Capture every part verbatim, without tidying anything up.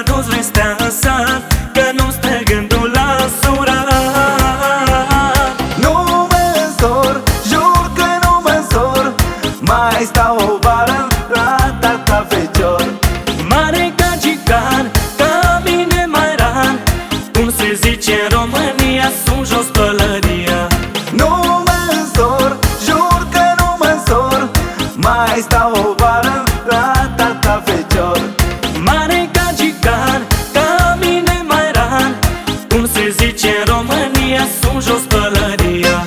dar nu-ți vrei stea în sat, că nu-mi stă gândul la surat. Nu mă însor, jur că nu mă însor, mai stau o vară la tata fecior. Mare ca gican, ca mine mai rar, cum se zice în România, sunt jos pălăria. Nu mă însor, jur că nu mă însor, mai stau o vară la tata fecior. Mare ca gican, ca mine mai rar, cum se zice în România, sunt jos pălăria.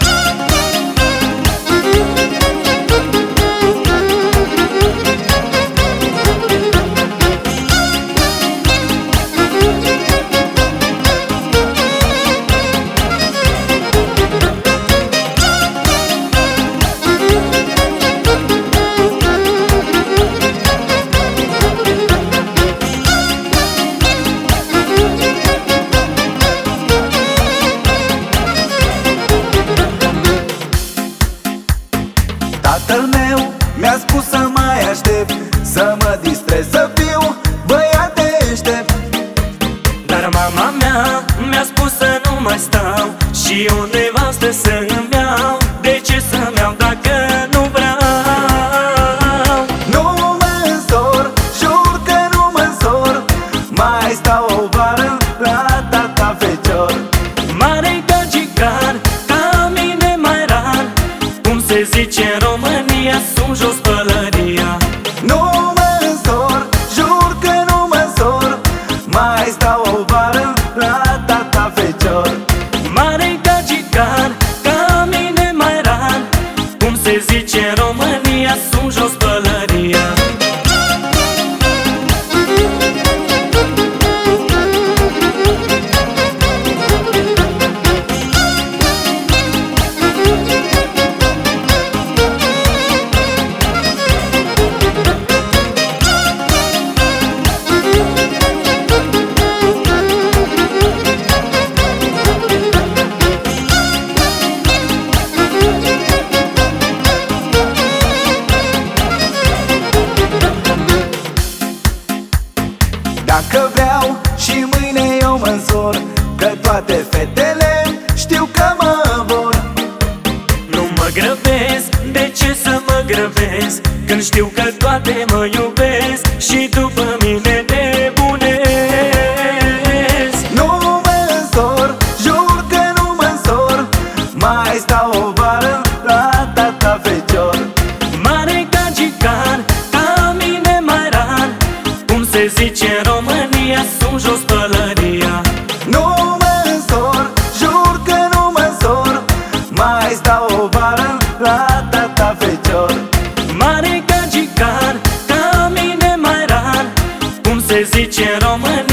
Tatăl meu mi-a spus să mai aștept, să mă distrez, să fiu băiat deștept. Dar mama mea mi-a spus să nu mai stau și o nevastă să-mi iau. De ce să-mi iau dacă nu vreau? Nu mă însor, jur că nu mă însor, mai stau o vară la tata fecior. Mare ca gican, ca mine mai rar, cum se zice în România, sunt jos pălăria. Nu mă însor, jur că nu mă însor, mai stau o vară la tata fecior. Mare ca gican, ca mine mai rar, cum se zice în România, sunt jos pălăria. Dacă vreau și mâine eu mă însor, că toate fetele știu că mă vor. Nu mă grăbesc, de ce să mă grăbesc, când știu că toate mă iubesc și după mine nebunesc. Nu mă însor, jur că nu mă însor, mai stau o vară la tata fecior. Mare ca gican, ca mine mai rar, cum se zice în România, sunt jos pălăria. Nu mă însor, jur că nu mă însor, mai stau o vară la tata fecior. Mare ca gican, ca mine mai rar, cum se zice în România,